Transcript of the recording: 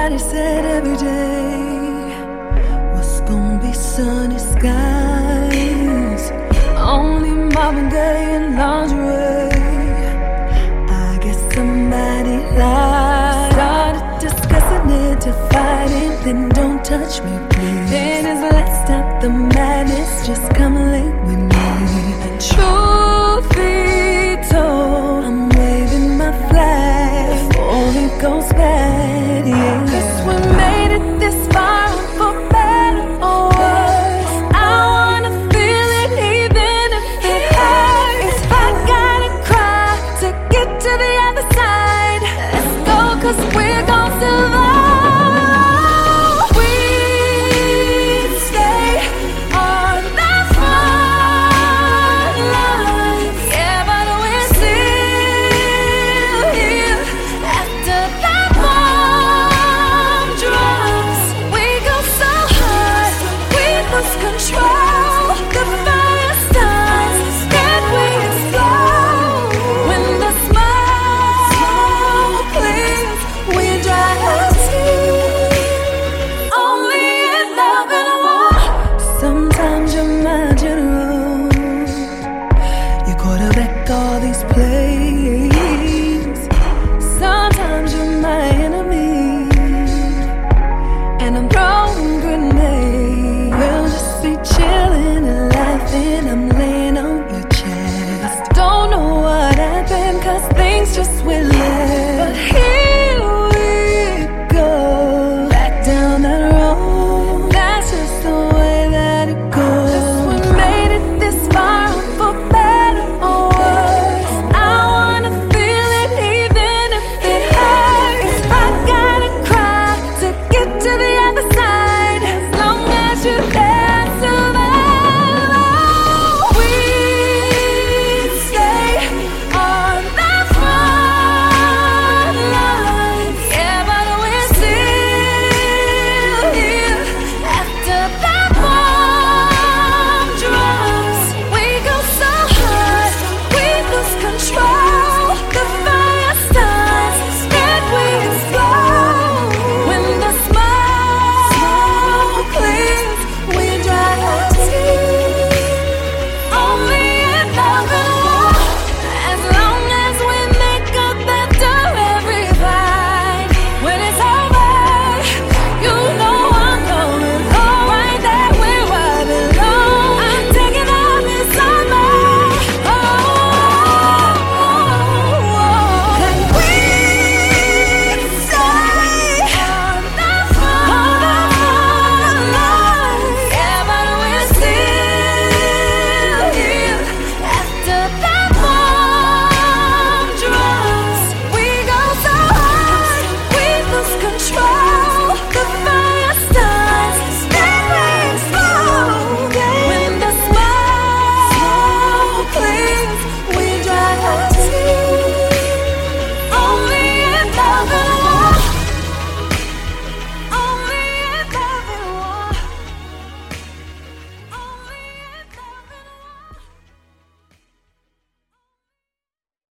Somebody said every day was gonna be sunny skies, only Marvin Gaye and lingerie. I guess somebody lied. Started discussing it to fighting, then don't touch me please. Then is let's stop the madness, just come late with me. And truth be told, I'm waving my flag before it goes bad, yeah. 'Cause we made it this far, for better or worse. I wanna feel it even if it hurts. If I gotta cry to get to the other side, let's go 'cause we're gon' survive. All these plays. Sometimes you're my enemy, and I'm throwing grenades. We'll just be chilling and laughing. I'm laying on your chest. I don't know what happened, 'cause things just went